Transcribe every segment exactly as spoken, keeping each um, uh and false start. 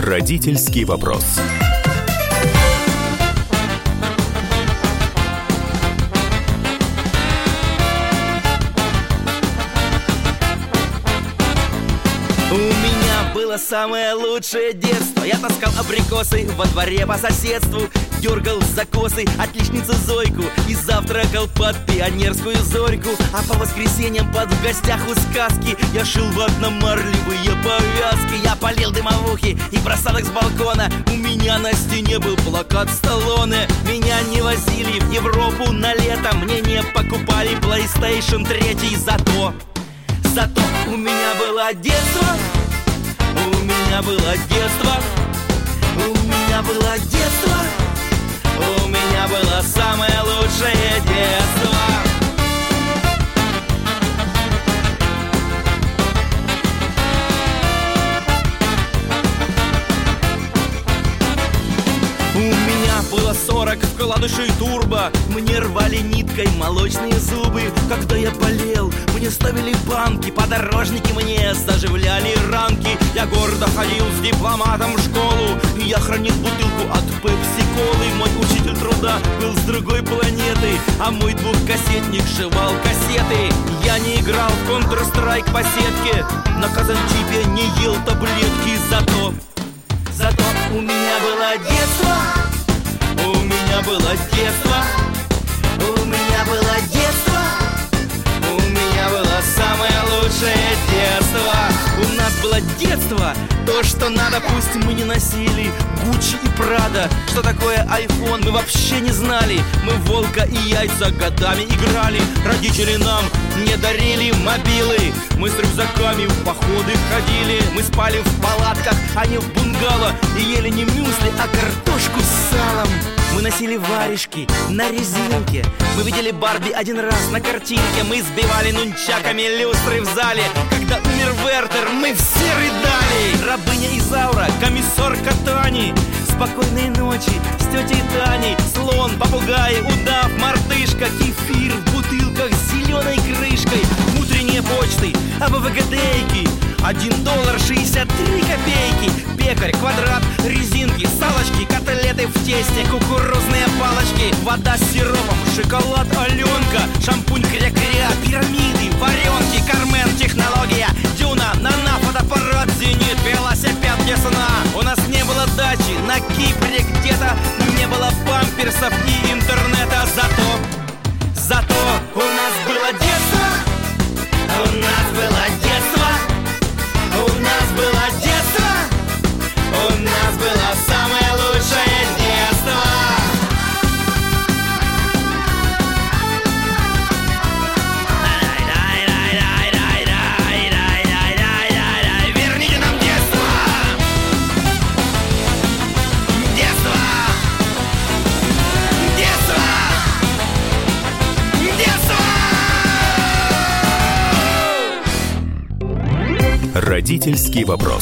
Родительский вопрос. У меня было самое лучшее детство. Я таскал абрикосы во дворе по соседству, дергал за косы отличницу Зойку и завтракал под пионерскую зорьку. А по воскресеньям под в гостях у сказки я шил ватно-марлевые повязки. Я полил дымовухи и бросал их с балкона. У меня на стене был плакат Сталлоне. Меня не возили в Европу на лето, мне не покупали PlayStation три. Зато, зато у меня было детство. У меня было детство. У меня было детство. У меня было самое лучшее детство. У меня было сорок вкладышей турбо. Мне рвали ниткой молочные зубы. Когда я болел, мне ставили банки. Подорожники мне заживляли ранки. Я гордо ходил с дипломатом в школу. Я хранил бутылку от пепси-колы. Мой учитель труда был с другой планеты, а мой двухкассетник жевал кассеты. Я не играл в Counter-Strike по сетке, на казанчипе не ел таблетки. Зато, зато у меня было детство. У меня было детство. У меня было детство. У меня было самое лучшее детство. У нас было детство. То, что надо, пусть мы не носили Гуччи и Прада. Что такое айфон, мы вообще не знали. Мы в волка и яйца годами играли. Родители нам не дарили мобилы. Мы с рюкзаками в походы ходили. Мы спали в палатках, а не в бунгало. И ели не мюсли, а картошку с салом. Мы носили варежки на резинке. Мы видели Барби один раз на картинке. Мы сбивали нунчаками люстры в зале. Когда умер Вертер, мы все рыдали. Рабыня Изаура, комиссорка Тани. Спокойной ночи с тетей Таней. Слон, попугай, удав, мартышка. Кефир в бутылках с зеленой крышкой. Утренние почты, АБВГДейки. Один доллар шестьдесят три копейки. Пекарь, квадрат, резинки, салочки, котлеты в тесте, кукурузные палочки. Вода с сиропом, шоколад Аленка. Шампунь кря-кря, пирамиды, варенки. Кармен, технология, Дюна, Нана, фотоаппарат, Зенит, велосипед для сна. У нас не было дачи на Кипре где-то. Не было памперсов и интернета. Зато, зато у нас было детство. У нас было детство. У нас было детство. У нас было самое лучшее детство. Верните нам детство. Детство. Детство. Детство. Родительский вопрос.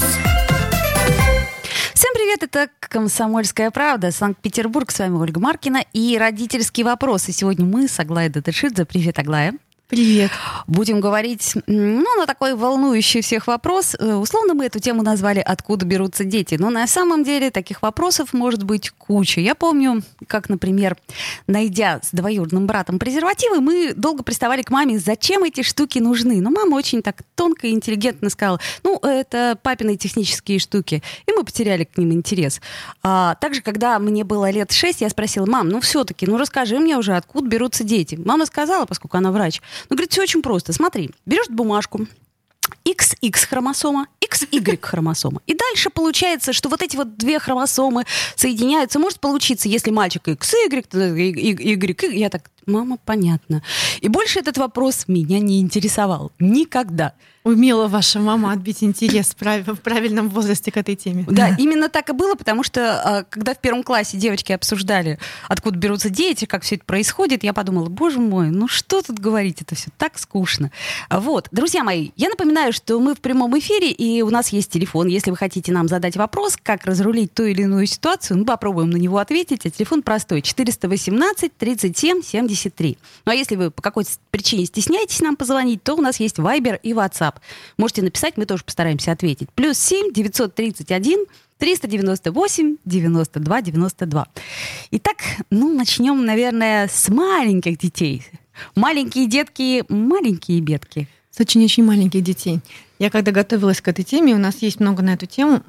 Всем привет, это «Комсомольская правда», Санкт-Петербург, с вами Ольга Маркина и «Родительский вопрос». И сегодня мы с Аглаей Датышидзе. Привет, Аглая. Привет. Будем говорить, ну, на такой волнующий всех вопрос. Условно мы эту тему назвали «Откуда берутся дети?». Но на самом деле таких вопросов может быть куча. Я помню, как, например, найдя с двоюродным братом презервативы, мы долго приставали к маме, зачем эти штуки нужны. Но мама очень так тонко и интеллигентно сказала, ну, это папины технические штуки. И мы потеряли к ним интерес. А также, когда мне было лет шесть, я спросила, мам, ну, все-таки, ну, расскажи мне уже, откуда берутся дети. Мама сказала, поскольку она врач, ну, говорит, все очень просто. Смотри, берешь бумажку, икс икс хромосома, икс игрек хромосома. И дальше получается, что вот эти вот две хромосомы соединяются. Может получиться, если мальчик икс игрек, то Y. Я так, мама, понятно. И больше этот вопрос меня не интересовал. Никогда. Умела ваша мама отбить интерес в правильном возрасте к этой теме. Да, именно так и было, потому что когда в первом классе девочки обсуждали, откуда берутся дети, как все это происходит, я подумала, боже мой, ну что тут говорить, это все так скучно. Вот, друзья мои, я напоминаю, что мы в прямом эфире, и у нас есть телефон. Если вы хотите нам задать вопрос, как разрулить ту или иную ситуацию, мы попробуем на него ответить. А телефон простой: четыреста восемнадцать тридцать семь семьдесят три. Ну а если вы по какой-то причине стесняетесь нам позвонить, то у нас есть Viber и WhatsApp. Можете написать, мы тоже постараемся ответить. Плюс семь девятьсот тридцать один триста девяносто восемь девяносто два девяносто два. Итак, ну начнем, наверное, с маленьких детей. Маленькие детки, маленькие бедки. С очень-очень маленьких детей. Я когда готовилась к этой теме, у нас есть много на эту тему,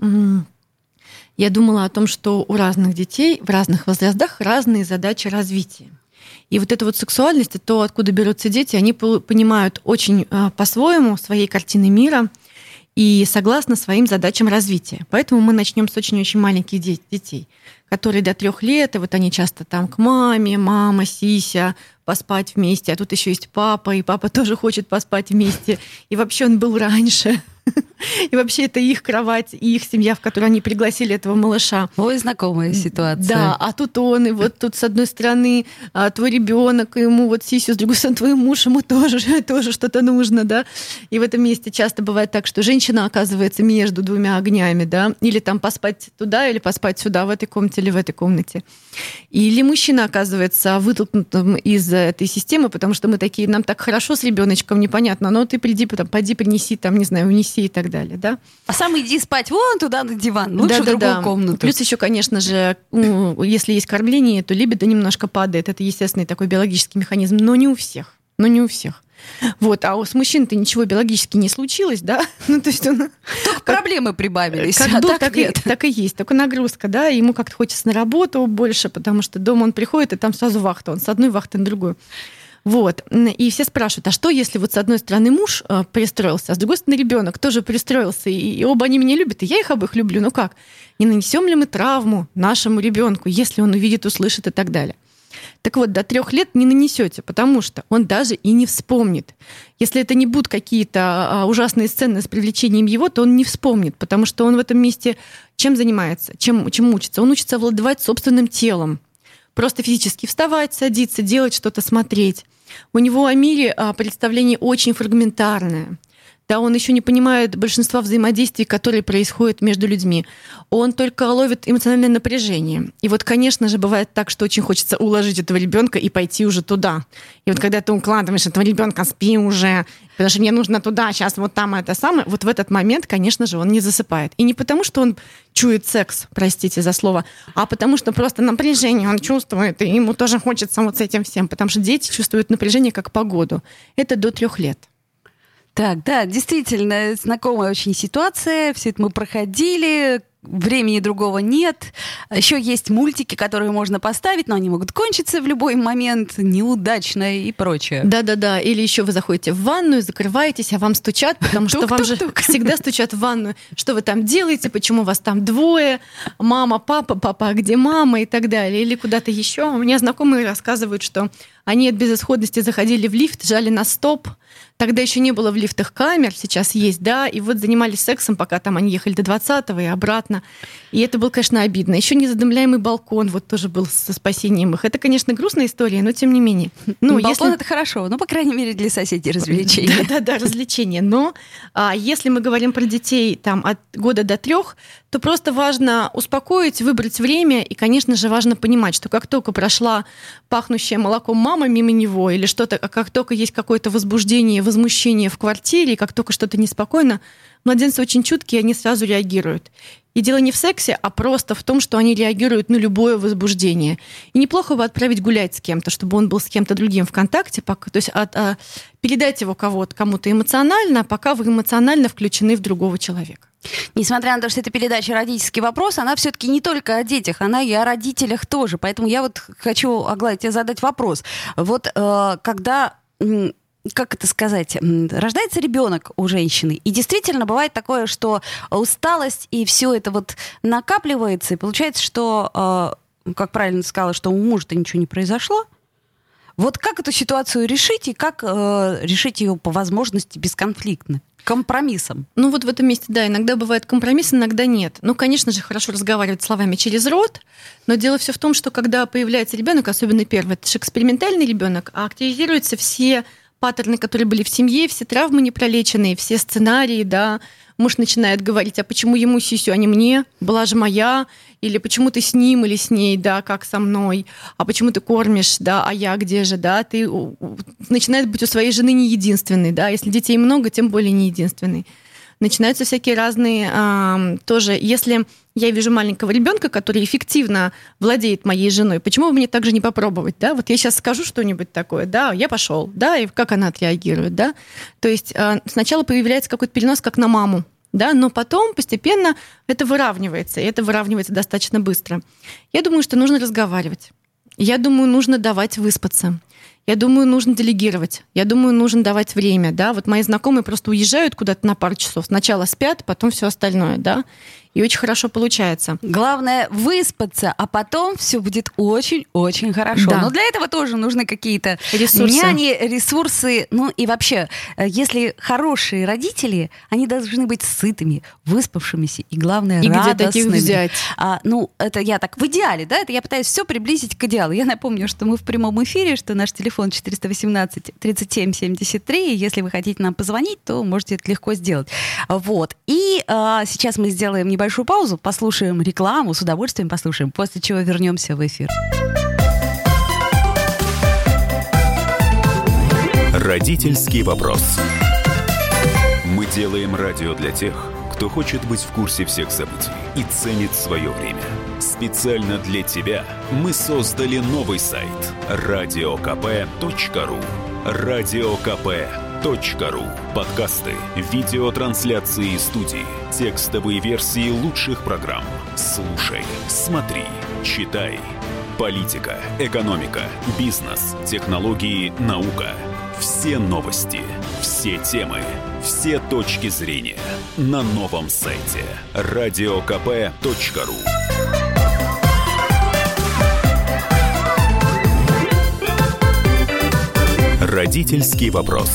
я думала о том, что у разных детей в разных возрастах разные задачи развития. И вот эта вот сексуальность, и то, откуда берутся дети, они понимают очень по-своему своей картины мира и согласно своим задачам развития. Поэтому мы начнем с очень-очень маленьких детей, которые до трех лет, и вот они часто там к маме, мама, сися, поспать вместе, а тут еще есть папа, и папа тоже хочет поспать вместе, и вообще он был раньше. И вообще это их кровать, и их семья, в которую они пригласили этого малыша. Ой, знакомая ситуация. Да, а тут он, и вот тут с одной стороны твой ребенок, и ему вот сисю, с другой стороны твой муж, ему тоже, тоже что-то нужно, да. И в этом месте часто бывает так, что женщина оказывается между двумя огнями, да, или там поспать туда, или поспать сюда, в этой комнате или в этой комнате. Или мужчина оказывается вытолкнутым из этой системы, потому что мы такие, нам так хорошо с ребеночком, непонятно, но ты приди, потом, поди, принеси, там, не знаю, унеси и так далее, да. А сам иди спать вон туда на диван, лучше да, в другую да, да. комнату. Плюс еще, конечно же, если есть кормление, то либидо немножко падает. Это естественный такой биологический механизм, но не у всех. Но не у всех. Вот, а с мужчиной-то ничего биологически не случилось, да? Ну, то есть он... Только проблемы прибавились. Как а был, так, так, и, так и есть. Только нагрузка, да, ему как-то хочется на работу больше, потому что дома он приходит, и там сразу вахта. Он с одной вахты на другую. Вот. И все спрашивают, а что, если вот с одной стороны муж э, пристроился, а с другой стороны ребенок тоже пристроился, и, и оба они меня любят, и я их обоих люблю. Ну как? Не нанесем ли мы травму нашему ребенку, если он увидит, услышит и так далее? Так вот, до трех лет не нанесете, потому что он даже и не вспомнит. Если это не будут какие-то ужасные сцены с привлечением его, то он не вспомнит, потому что он в этом месте чем занимается, чем, чем учится? Он учится овладевать собственным телом. Просто физически вставать, садиться, делать что-то, смотреть. У него о мире представление очень фрагментарное. Да, он еще не понимает большинства взаимодействий, которые происходят между людьми. Он только ловит эмоциональное напряжение. И вот, конечно же, бывает так, что очень хочется уложить этого ребенка и пойти уже туда. И вот когда ты укладываешь этого ребенка, спи уже, потому что мне нужно туда, сейчас вот там это самое, вот в этот момент, конечно же, он не засыпает. И не потому, что он чует секс, простите за слово, а потому что просто напряжение он чувствует, и ему тоже хочется вот с этим всем, потому что дети чувствуют напряжение как погоду. Это до трех лет. Так, да, действительно, знакомая очень ситуация. Все это мы проходили. Времени другого нет. Еще есть мультики, которые можно поставить, но они могут кончиться в любой момент, неудачно и прочее. Да-да-да. Или еще вы заходите в ванную, закрываетесь, а вам стучат, потому что вам же всегда стучат в ванную. Что вы там делаете, почему вас там двое, мама, папа, папа, а где мама и так далее. Или куда-то еще. У меня знакомые рассказывают, что они от безысходности заходили в лифт, жали на стоп. Тогда еще не было в лифтах камер, сейчас есть, да, и вот занимались сексом, пока там они ехали до двадцатого и обратно. И это было, конечно, обидно. Еще незадымляемый балкон вот тоже был со спасением их. Это, конечно, грустная история, но тем не менее. Ну, балкон если... это хорошо, ну, по крайней мере, для соседей развлечения. Да-да-да, развлечения. Но а, если мы говорим про детей там, от года до трех, то просто важно успокоить, выбрать время, и, конечно же, важно понимать, что как только прошла пахнущая молоком мама мимо него, или что-то, как только есть какое-то возбуждение, возмущение в квартире, и как только что-то неспокойно, младенцы очень чуткие, они сразу реагируют. И дело не в сексе, а просто в том, что они реагируют на любое возбуждение. И неплохо бы отправить гулять с кем-то, чтобы он был с кем-то другим в контакте, пока, то есть от, а, передать его кого-то, кому-то эмоционально, пока вы эмоционально включены в другого человека. Несмотря на то, что это передача «Родительский вопрос», она все-таки не только о детях, она и о родителях тоже. Поэтому я вот хочу, Аглая, тебе задать вопрос. Вот э, когда... как это сказать, рождается ребенок у женщины, и действительно бывает такое, что усталость и все это вот накапливается, и получается, что, как правильно сказала, что у мужа-то ничего не произошло. Вот как эту ситуацию решить, и как решить ее по возможности бесконфликтно? Компромиссом. Ну вот в этом месте, да, иногда бывает компромисс, иногда нет. Ну, конечно же, хорошо разговаривать словами через рот, но дело все в том, что когда появляется ребенок, особенно первый, это же экспериментальный ребенок, а активизируются все паттерны, которые были в семье, все травмы непролеченные, все сценарии, да, муж начинает говорить, а почему ему сисю, а не мне, была же моя, или почему ты с ним или с ней, да, как со мной, а почему ты кормишь, да, а я где же, да, ты начинает быть у своей жены не единственный, да, если детей много, тем более не единственный. Начинаются всякие разные а, тоже, если я вижу маленького ребенка, который эффективно владеет моей женой, почему бы мне также не попробовать, да? Вот я сейчас скажу что-нибудь такое, да, я пошел, да, и как она отреагирует, да? То есть а, сначала появляется какой-то перенос как на маму, да, но потом постепенно это выравнивается, и это выравнивается достаточно быстро. Я думаю, что нужно разговаривать. Я думаю, нужно давать выспаться. Я думаю, нужно делегировать. Я думаю, нужно давать время. Да? Вот мои знакомые просто уезжают куда-то на пару часов. Сначала спят, потом все остальное. Да? И очень хорошо получается. Главное выспаться, а потом все будет очень-очень хорошо. Да. Но для этого тоже нужны какие-то ресурсы. няни, ресурсы. Ну и вообще, если хорошие родители, они должны быть сытыми, выспавшимися и, главное, и радостными. Где таких взять? А, ну, это я так в идеале, да? Это я пытаюсь все приблизить к идеалу. Я напомню, что мы в прямом эфире, что наш телефон четыреста восемнадцать тридцать семь семьдесят три. Если вы хотите нам позвонить, то можете это легко сделать. Вот. И а, сейчас мы сделаем небольшую паузу, послушаем рекламу, с удовольствием послушаем, после чего вернемся в эфир. Родительский вопрос. Мы делаем радио для тех, кто хочет быть в курсе всех событий и ценит свое время. Специально для тебя мы создали новый сайт радио ка пэ точка ру. радио ка пэ точка ру. Подкасты, видеотрансляции из студии, текстовые версии лучших программ. Слушай, смотри, читай. Политика, экономика, бизнес, технологии, наука. Все новости, все темы, все точки зрения на новом сайте радио ка пэ точка ру. Родительский вопрос.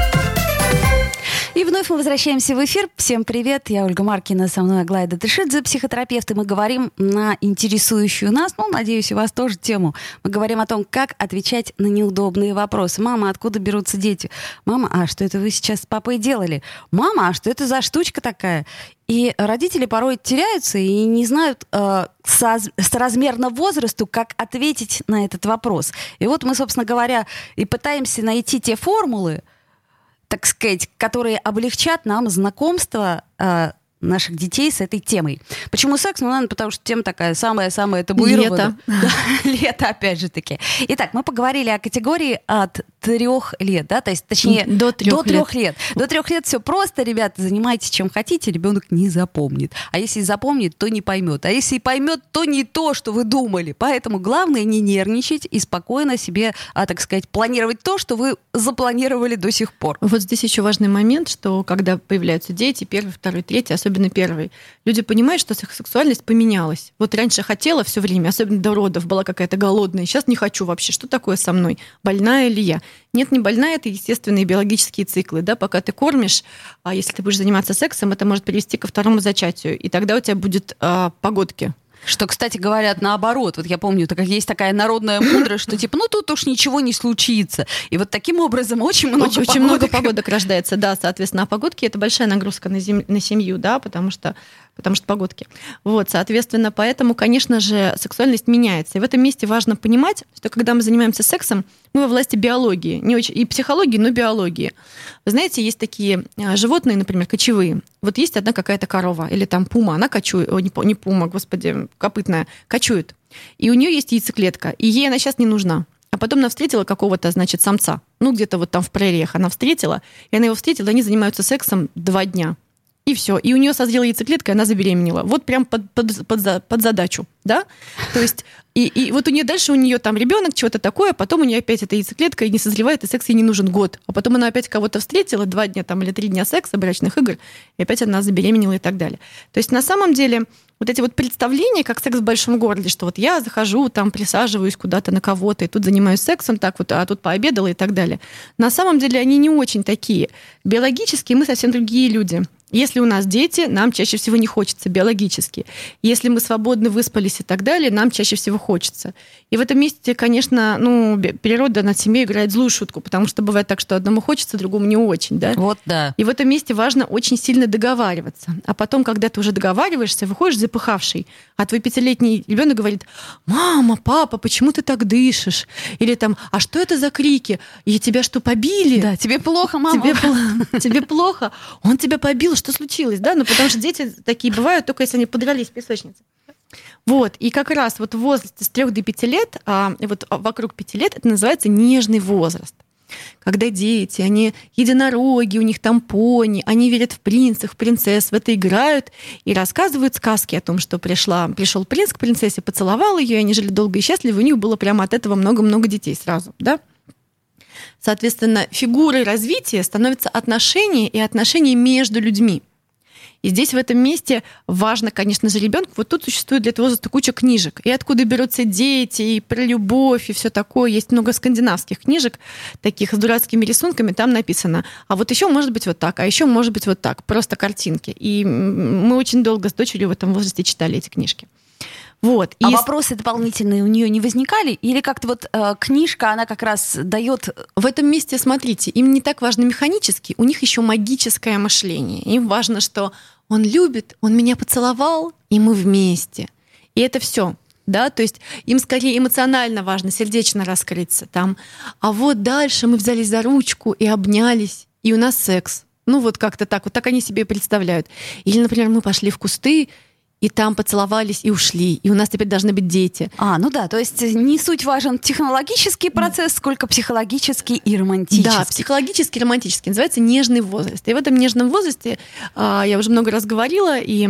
И вновь мы возвращаемся в эфир. Всем привет, я Ольга Маркина, со мной Аглая Датышидзе, психотерапевт, и мы говорим на интересующую нас, ну, надеюсь, и вас тоже тему. Мы говорим о том, как отвечать на неудобные вопросы. Мама, откуда берутся дети? Мама, а что это вы сейчас с папой делали? Мама, а что это за штучка такая? И родители порой теряются и не знают э, соз- соразмерно возрасту, как ответить на этот вопрос. И вот мы, собственно говоря, и пытаемся найти те формулы, так сказать, которые облегчат нам знакомство э, наших детей с этой темой. Почему секс? Ну, наверное, потому что тема такая самая-самая табуированная. Лето. Лето, опять же таки. Итак, мы поговорили о категории от трех лет, да, то есть, точнее, до трех, до трех лет. лет. До трех лет все просто, ребята, занимайтесь чем хотите, ребенок не запомнит. А если запомнит, то не поймет. А если и поймет, то не то, что вы думали. Поэтому главное не нервничать и спокойно себе, а, так сказать, планировать то, что вы запланировали до сих пор. Вот здесь еще важный момент, что когда появляются дети, первый, второй, третий, особенно первый, люди понимают, что их сексуальность поменялась. Вот раньше хотела все время, особенно до родов, была какая-то голодная, сейчас не хочу вообще. Что такое со мной? Больная ли я? Нет, не больная, это естественные биологические циклы. Да? Пока ты кормишь, а если ты будешь заниматься сексом, это может привести ко второму зачатию. И тогда у тебя будет а, погодки. Что, кстати, говорят наоборот. Вот я помню, так, есть такая народная мудрость, что типа, ну тут уж ничего не случится. И вот таким образом очень много очень, погодок. Очень много погодок рождается, да, соответственно. А погодки — это большая нагрузка на, зем... на семью, да, потому что, потому что погодки. Вот, соответственно, поэтому, конечно же, сексуальность меняется. И в этом месте важно понимать, что когда мы занимаемся сексом, мы во власти биологии, не очень, и психологии, но биологии. Вы знаете, есть такие животные, например, кочевые. Вот есть одна какая-то корова или там пума, она кочует, о, не, не пума, господи, копытная, кочует. И у нее есть яйцеклетка, и ей она сейчас не нужна. А потом она встретила какого-то, значит, самца. Ну, где-то вот там в прериях она встретила, и она его встретила, они занимаются сексом два дня. И все. И у нее созрела яйцеклетка, и она забеременела. Вот прям под, под, под, под задачу, да? То есть, и, и вот у нее дальше у нее там ребенок, чего-то такое, потом у нее опять эта яйцеклетка и не созревает, и секс ей не нужен год. А потом она опять кого-то встретила, два дня там или три дня секса, брачных игр, и опять она забеременела и так далее. То есть на самом деле вот эти вот представления, как секс в большом городе, что вот я захожу, там присаживаюсь куда-то на кого-то, и тут занимаюсь сексом, так вот, а тут пообедала и так далее. На самом деле они не очень такие. Биологически мы совсем другие люди. Если у нас дети, нам чаще всего не хочется биологически. Если мы свободно выспались и так далее, нам чаще всего хочется. И в этом месте, конечно, ну, природа над семьей играет злую шутку, потому что бывает так, что одному хочется, другому не очень. Да? Вот, да. И в этом месте важно очень сильно договариваться. А потом, когда ты уже договариваешься, выходишь запыхавший, а твой пятилетний ребенок говорит: «Мама, папа, почему ты так дышишь?» Или там: «А что это за крики? И тебя что, побили?» Да, тебе плохо, мама. Тебе, тебе плохо? Он тебя побил, что случилось? Да? Ну, потому что дети такие бывают, только если они подрались в песочнице. Вот. И как раз вот в возрасте с трёх до пяти лет, а вот вокруг пяти лет, это называется нежный возраст. Когда дети, они единороги, у них там пони, они верят в принцев, в принцесс, в это играют и рассказывают сказки о том, что пришла, пришел принц к принцессе, поцеловал ее, и они жили долго и счастливо, у них было прямо от этого много-много детей сразу, да? Соответственно, фигурой развития становятся отношения и отношения между людьми. И здесь в этом месте важно, конечно же, ребенку. Вот тут существует для этого возраста куча книжек. И откуда берутся дети, и про любовь, и все такое. Есть много скандинавских книжек, таких с дурацкими рисунками. Там написано: а вот еще может быть вот так, а еще может быть вот так. Просто картинки. И мы очень долго с дочерью в этом возрасте читали эти книжки. Вот. А и вопросы дополнительные у нее не возникали? Или как-то вот э, книжка, она как раз дает... В этом месте, смотрите, им не так важно механически, у них еще магическое мышление. Им важно, что он любит, он меня поцеловал, и мы вместе. И это все. Да, то есть им скорее эмоционально важно, сердечно раскрыться там. А вот дальше мы взялись за ручку и обнялись, и у нас секс. Ну вот как-то так, вот так они себе представляют. Или, например, мы пошли в кусты, и там поцеловались и ушли, и у нас теперь должны быть дети. А, ну да, то есть не суть важен технологический процесс, сколько психологический и романтический. Да, психологический и романтический. Называется нежный возраст. И в этом нежном возрасте, я уже много раз говорила, и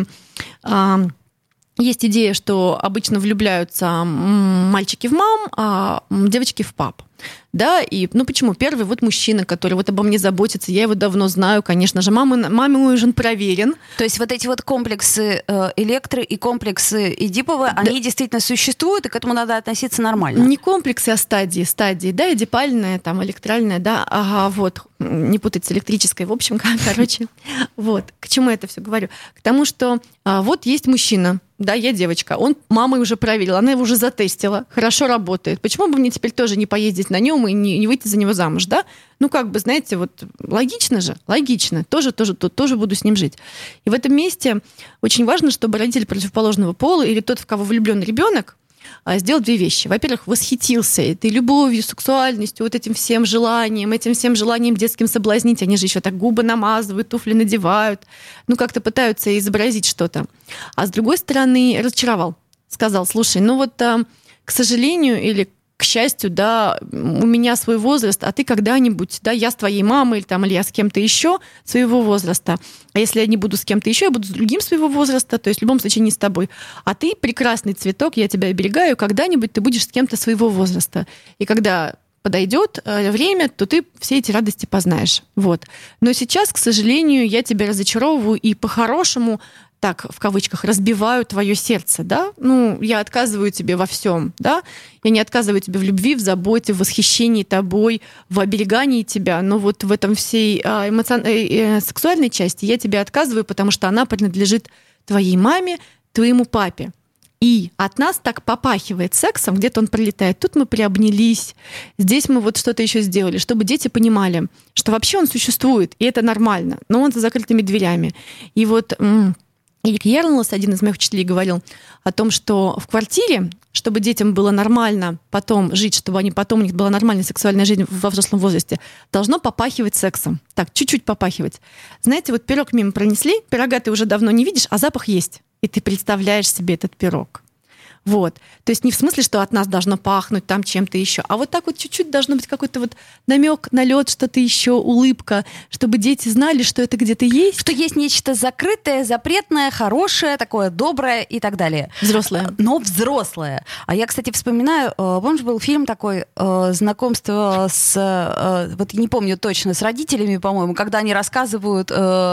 есть идея, что обычно влюбляются мальчики в мам, а девочки в пап. Да, и, ну почему? Первый вот мужчина, который вот обо мне заботится, я его давно знаю, конечно же, мама, маме мой уже проверен. То есть вот эти вот комплексы э, Электры и комплексы Эдипова, да, они действительно существуют, и к этому надо относиться нормально? Не комплексы, а стадии, стадии, да, эдипальная, там, электральная, да, ага, вот, не путать с электрической, в общем, короче, вот, к чему я это все говорю? К тому, что вот есть мужчина, да, я девочка, он мамой уже проверил, она его уже затестила, хорошо работает. Почему бы мне теперь тоже не поездить на нем и не, не выйти за него замуж, да? Ну, как бы, знаете, вот логично же, логично, тоже, тоже, тоже, тоже буду с ним жить. И в этом месте очень важно, чтобы родитель противоположного пола или тот, в кого влюблен ребенок, сделал две вещи. Во-первых, восхитился этой любовью, сексуальностью, вот этим всем желанием, этим всем желанием детским соблазнить. Они же еще так губы намазывают, туфли надевают, ну, как-то пытаются изобразить что-то. А с другой стороны, разочаровал. Сказал: слушай, ну вот, к сожалению, или к счастью, да, у меня свой возраст, а ты когда-нибудь, да, я с твоей мамой или, там, или я с кем-то еще своего возраста. А если я не буду с кем-то еще, я буду с другим своего возраста, то есть в любом случае не с тобой. А ты прекрасный цветок, я тебя оберегаю, когда-нибудь ты будешь с кем-то своего возраста. И когда подойдет время, то ты все эти радости познаешь. Вот. Но сейчас, к сожалению, я тебя разочаровываю и по-хорошему, так, в кавычках, разбиваю твое сердце, да? Ну, я отказываю тебе во всем, да? Я не отказываю тебе в любви, в заботе, в восхищении тобой, в оберегании тебя, но вот в этом всей эмоциональной, сексуальной части я тебе отказываю, потому что она принадлежит твоей маме, твоему папе. И от нас так попахивает сексом, где-то он пролетает. Тут мы приобнялись, здесь мы вот что-то еще сделали, чтобы дети понимали, что вообще он существует, и это нормально, но он за закрытыми дверями. И вот Эрик Йерлс, один из моих учителей, говорил о том, что в квартире, чтобы детям было нормально потом жить, чтобы они потом у них была нормальная сексуальная жизнь во взрослом возрасте, должно попахивать сексом. Так, чуть-чуть попахивать. Знаете, вот пирог мимо пронесли, пирога ты уже давно не видишь, а запах есть. И ты представляешь себе этот пирог. Вот. То есть не в смысле, что от нас должно пахнуть там чем-то еще, а вот так вот чуть-чуть должно быть какой-то вот намек, налет, что-то еще, улыбка, чтобы дети знали, что это где-то есть. Что есть нечто закрытое, запретное, хорошее, такое доброе и так далее. Взрослое. Но взрослое. А я, кстати, вспоминаю, помнишь, был фильм такой «Знакомство с...» Вот я не помню точно, с родителями, по-моему, когда они рассказывают,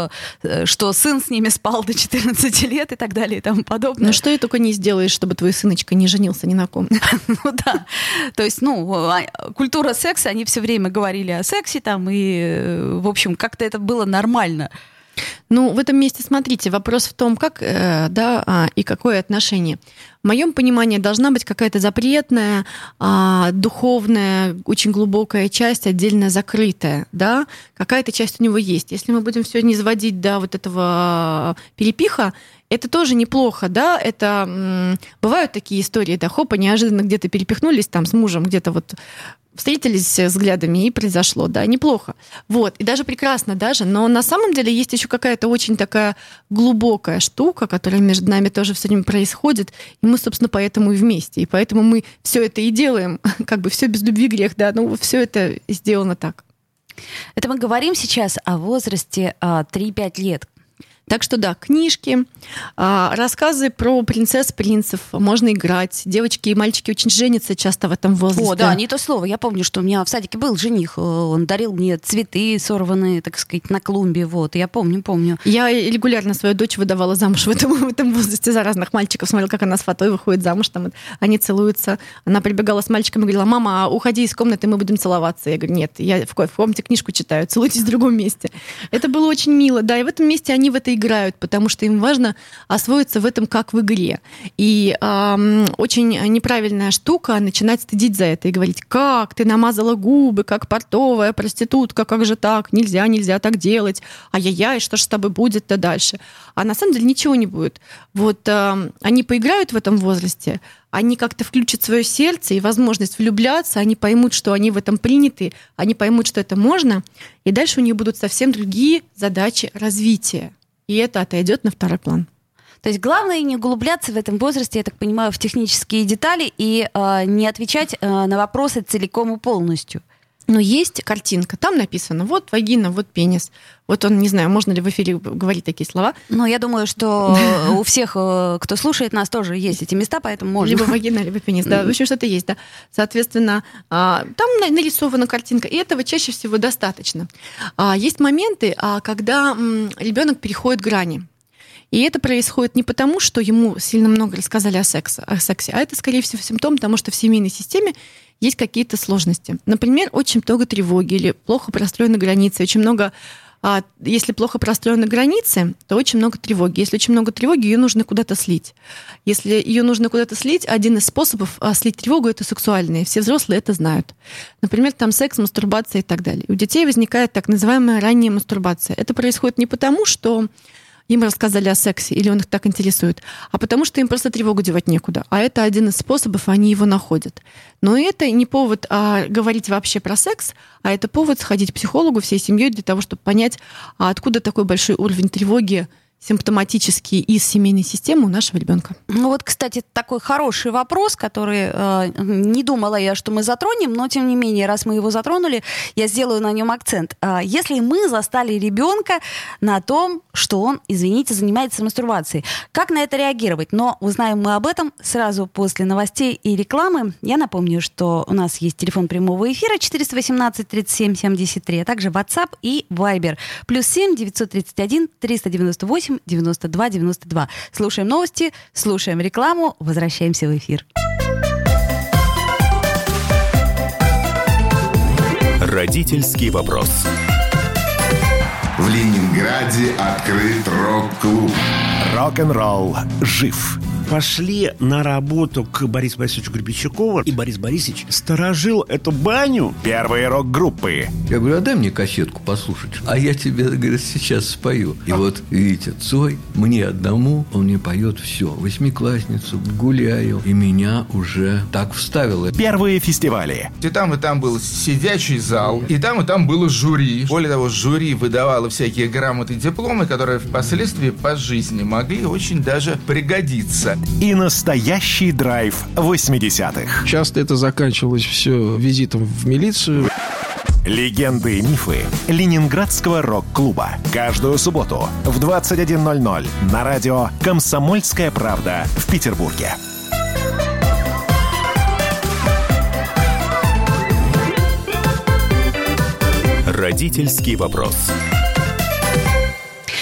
что сын с ними спал до четырнадцати лет и так далее и тому подобное. Ну что и только не сделаешь, чтобы твой сыночка не женился ни на ком. Ну да. То есть, ну, культура секса, они все время говорили о сексе там, и, в общем, как-то это было нормально. Ну, в этом месте, смотрите, вопрос в том, как, э, да, а, и какое отношение. В моем понимании должна быть какая-то запретная, а, духовная, очень глубокая часть, отдельно закрытая, да, какая-то часть у него есть. Если мы будем все не изводить до вот этого перепиха, это тоже неплохо, да, это м, бывают такие истории, да, хопа, неожиданно где-то перепихнулись там с мужем, где-то вот встретились взглядами, и произошло, да, неплохо. Вот, и даже прекрасно даже, но на самом деле есть еще какая-то очень такая глубокая штука, которая между нами тоже все время происходит, и мы, собственно, поэтому и вместе, и поэтому мы все это и делаем, как бы все без любви грех, да, ну все это сделано так. Это мы говорим сейчас о возрасте а, три-пять лет. Так что да, книжки, рассказы про принцесс, принцев, можно играть. Девочки и мальчики очень женятся часто в этом возрасте. О, да, не то слово. Я помню, что у меня в садике был жених, он дарил мне цветы, сорванные, так сказать, на клумбе. Вот, я помню, помню. Я регулярно свою дочь выдавала замуж в этом, в этом возрасте за разных мальчиков. Смотрела, как она с фатой выходит замуж, там они целуются. Она прибегала с мальчиком и говорила: мама, уходи из комнаты, мы будем целоваться. Я говорю: нет, я в комнате книжку читаю, целуйтесь в другом месте. Это было очень мило, да, и в этом месте они в это играют, потому что им важно освоиться в этом как в игре. И э, очень неправильная штука начинать стыдить за это и говорить: как ты намазала губы, как портовая проститутка, как же так, нельзя, нельзя так делать, ай-яй-яй, что ж с тобой будет-то дальше. А на самом деле ничего не будет. Вот э, они поиграют в этом возрасте, они как-то включат свое сердце и возможность влюбляться, они поймут, что они в этом приняты, они поймут, что это можно, и дальше у них будут совсем другие задачи развития. И это отойдет на второй план. То есть главное не углубляться в этом возрасте, я так понимаю, в технические детали и э, не отвечать э, на вопросы целиком и полностью. Но есть картинка, там написано: вот вагина, вот пенис. Вот он, не знаю, можно ли в эфире говорить такие слова. Но я думаю, что у всех, кто слушает нас, тоже есть эти места, поэтому можно. Либо вагина, либо пенис, да. В общем, что-то есть, да. Соответственно, там нарисована картинка, и этого чаще всего достаточно. Есть моменты, когда ребенок переходит грани. И это происходит не потому, что ему сильно много рассказали о сексе, о сексе, а это, скорее всего, симптом того, что в семейной системе есть какие-то сложности. Например, очень много тревоги или плохо простроены границы. Очень много, если плохо простроены границы, то очень много тревоги. Если очень много тревоги, ее нужно куда-то слить. Если ее нужно куда-то слить, один из способов слить тревогу — это сексуальный. Все взрослые это знают. Например, там секс, мастурбация и так далее. У детей возникает так называемая ранняя мастурбация. Это происходит не потому, что им рассказали о сексе, или он их так интересует, а потому что им просто тревогу девать некуда. А это один из способов, они его находят. Но это не повод а, говорить вообще про секс, а это повод сходить к психологу всей семьей для того, чтобы понять, а откуда такой большой уровень тревоги симптоматический из семейной системы у нашего ребенка. Ну вот, кстати, такой хороший вопрос, который э, не думала я, что мы затронем, но тем не менее, раз мы его затронули, я сделаю на нем акцент. Э, если мы застали ребенка на том, что он, извините, занимается мастурбацией, как на это реагировать? Но узнаем мы об этом сразу после новостей и рекламы. Я напомню, что у нас есть телефон прямого эфира четыреста восемнадцать тридцать семь семьдесят три, а также WhatsApp и Viber. Плюс семь девятьсот тридцать один триста девяносто восемь девяносто два девяносто два. Слушаем новости, слушаем рекламу, возвращаемся в эфир. Родительский вопрос. В Ленинграде открыт рок-клуб. Рок-н-ролл жив. Пошли на работу к Борису Борисовичу Гребенщикову, и Борис Борисович сторожил эту баню. Первые рок-группы. Я говорю: а дай мне кассетку послушать. А я тебе, говорит, сейчас спою. И вот, видите, Цой мне одному, он мне поет все. Восьмиклассницу, гуляю. И меня уже так вставило. Первые фестивали. И там, и там был сидячий зал, и там, и там было жюри. Более того, жюри выдавало всякие грамоты и дипломы, которые впоследствии по жизни могли очень даже пригодиться. И настоящий драйв восьмидесятых. Часто это заканчивалось все визитом в милицию. Легенды и мифы Ленинградского рок-клуба. Каждую субботу в двадцать один ноль ноль на радио «Комсомольская правда» в Петербурге. Родительский вопрос.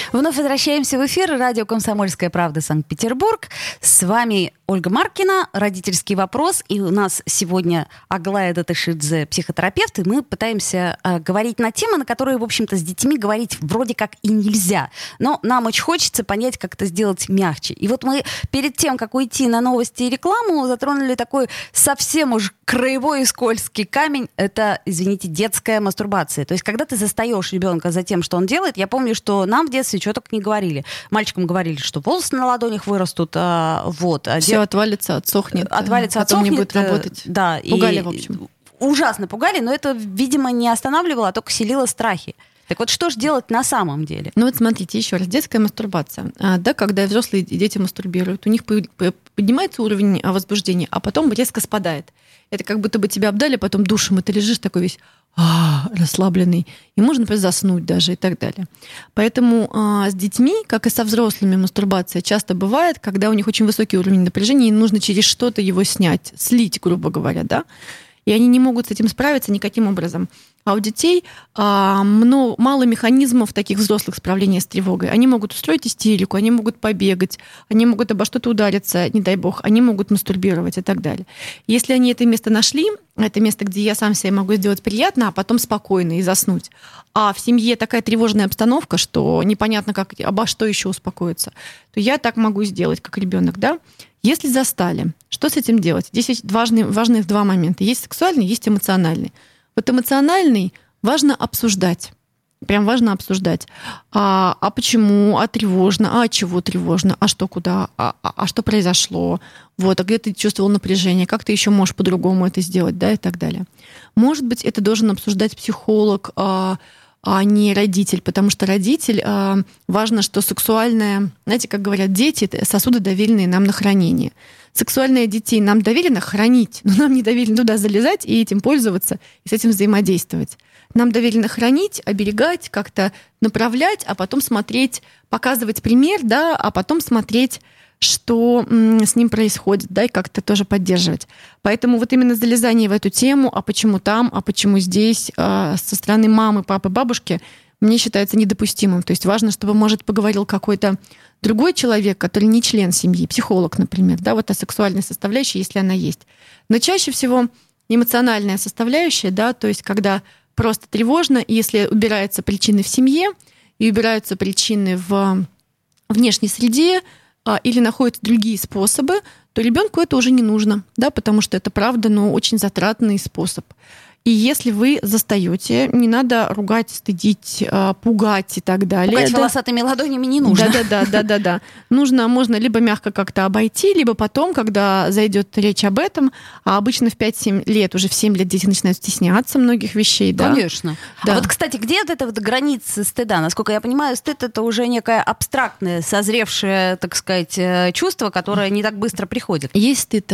Вновь возвращаемся в эфир. Радио «Комсомольская правда», Санкт-Петербург. С вами Ольга Маркина, «Родительский вопрос». И у нас сегодня Аглая Датышидзе, психотерапевт. И мы пытаемся э, говорить на темы, на которые, в общем-то, с детьми говорить вроде как и нельзя. Но нам очень хочется понять, как это сделать мягче. И вот мы перед тем, как уйти на новости и рекламу, затронули такой совсем уж краевой и скользкий камень. Это, извините, детская мастурбация. То есть, когда ты застаешь ребенка за тем, что он делает, я помню, что нам в детстве что только не говорили. Мальчикам говорили, что волосы на ладонях вырастут, а, вот. А Все дет... отвалится, отсохнет. Отвалится, потом отсохнет. не будет работать. Да. Пугали, и... в общем. Ужасно пугали, но это, видимо, не останавливало, а только селило страхи. Так вот, что же делать на самом деле? Ну вот смотрите, еще раз, детская мастурбация. А, да, когда взрослые дети мастурбируют, у них поднимается уровень возбуждения, а потом резко спадает. Это как будто бы тебя обдали, потом душем, и ты лежишь такой весь а, расслабленный. И можно, например, заснуть даже и так далее. Поэтому а, с детьми, как и со взрослыми, мастурбация часто бывает, когда у них очень высокий уровень напряжения, и нужно через что-то его снять, слить, грубо говоря, да. И они не могут с этим справиться никаким образом. А у детей а, много, мало механизмов таких взрослых справления с тревогой. Они могут устроить истерику, они могут побегать, они могут обо что-то удариться, не дай бог, они могут мастурбировать и так далее. Если они это место нашли, это место, где я сам себе могу сделать приятно, а потом спокойно и заснуть, а в семье такая тревожная обстановка, что непонятно, как, обо что еще успокоиться, то я так могу сделать, как ребенок, да? Если застали, что с этим делать? Здесь есть важные, важные два момента. Есть сексуальный, есть эмоциональный. Вот эмоциональный важно обсуждать. Прям важно обсуждать. А, а почему? А тревожно? А от чего тревожно? А что куда? А, а, а что произошло? Вот, а где ты чувствовал напряжение? Как ты еще можешь по-другому это сделать? Да, и так далее. Может быть, это должен обсуждать психолог, а, а не родитель, потому что родитель, а, важно, что сексуальное, знаете, как говорят, дети — это сосуды, доверенные нам на хранение. Сексуальное детей нам доверено хранить, но нам не доверено туда залезать и этим пользоваться, и с этим взаимодействовать. Нам доверено хранить, оберегать, как-то направлять, а потом смотреть, показывать пример, да, а потом смотреть, что с ним происходит, да, и как-то тоже поддерживать. Поэтому вот именно залезание в эту тему, а почему там, а почему здесь, со стороны мамы, папы, бабушки, мне считается недопустимым. То есть важно, чтобы, может, поговорил какой-то другой человек, который не член семьи, психолог, например, да, вот о сексуальной составляющей, если она есть. Но чаще всего эмоциональная составляющая, да, то есть когда просто тревожно, и если убираются причины в семье и убираются причины в внешней среде, или находятся другие способы, то ребенку это уже не нужно, да, потому что это правда, но очень затратный способ. И если вы застаете, не надо ругать, стыдить, пугать и так далее. Пугать да? волосатыми ладонями не нужно. Да, да, да, да, да, да. Нужно, можно либо мягко как-то обойти, либо потом, когда зайдет речь об этом, а обычно в пять-семь лет, уже в семь лет дети начинают стесняться многих вещей, да. Конечно. Да. А вот, кстати, где вот эта вот граница стыда? Насколько я понимаю, стыд — это уже некое абстрактное, созревшее, так сказать, чувство, которое не так быстро приходит. Есть стыд.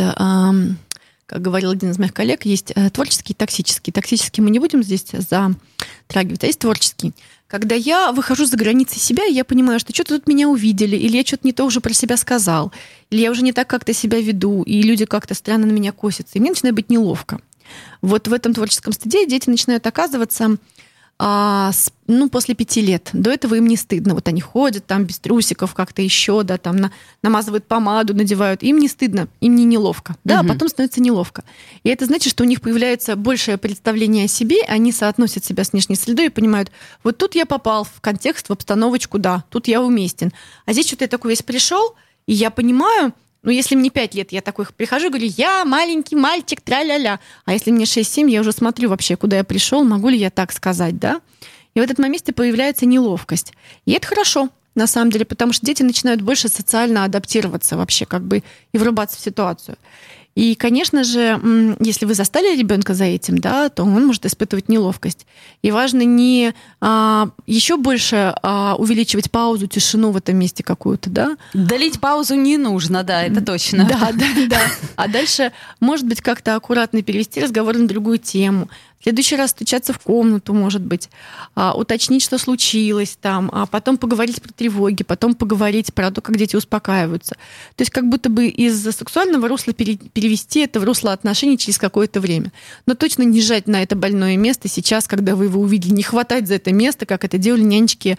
Как говорил один из моих коллег, есть творческий и токсический. Токсический мы не будем здесь затрагивать, а есть творческий. Когда я выхожу за границы себя, и я понимаю, что что-то тут меня увидели, или я что-то не то уже про себя сказал, или я уже не так как-то себя веду, и люди как-то странно на меня косятся, и мне начинает быть неловко. Вот в этом творческом стыде дети начинают оказываться а, с, ну, после пяти лет. До этого им не стыдно. Вот они ходят там без трусиков как-то еще, да, там на, намазывают помаду, надевают. Им не стыдно, им не неловко. Да, угу. А потом становится неловко. И это значит, что у них появляется большее представление о себе, они соотносят себя с внешней средой и понимают, вот тут я попал в контекст, в обстановочку, да, тут я уместен. А здесь что-то я такой весь пришел, и я понимаю, ну, если мне пять лет, я такой прихожу и говорю, я маленький мальчик, тра-ля-ля. А если мне шесть-семь, я уже смотрю вообще, куда я пришел, могу ли я так сказать, да? И в этот момент появляется неловкость. И это хорошо, на самом деле, потому что дети начинают больше социально адаптироваться вообще, как бы, и врубаться в ситуацию. И, конечно же, если вы застали ребенка за этим, да, то он может испытывать неловкость. И важно не а, еще больше а, увеличивать паузу, тишину в этом месте какую-то, да. Долить паузу не нужно, да, это точно. Да, да, да. А дальше, может быть, как-то аккуратно перевести разговор на другую тему. В следующий раз стучаться в комнату, может быть, а, уточнить, что случилось там, а потом поговорить про тревоги, потом поговорить про то, как дети успокаиваются. То есть как будто бы из сексуального русла пере- перевести это в русло отношений через какое-то время. Но точно не жать на это больное место сейчас, когда вы его увидели, не хватать за это место, как это делали нянечки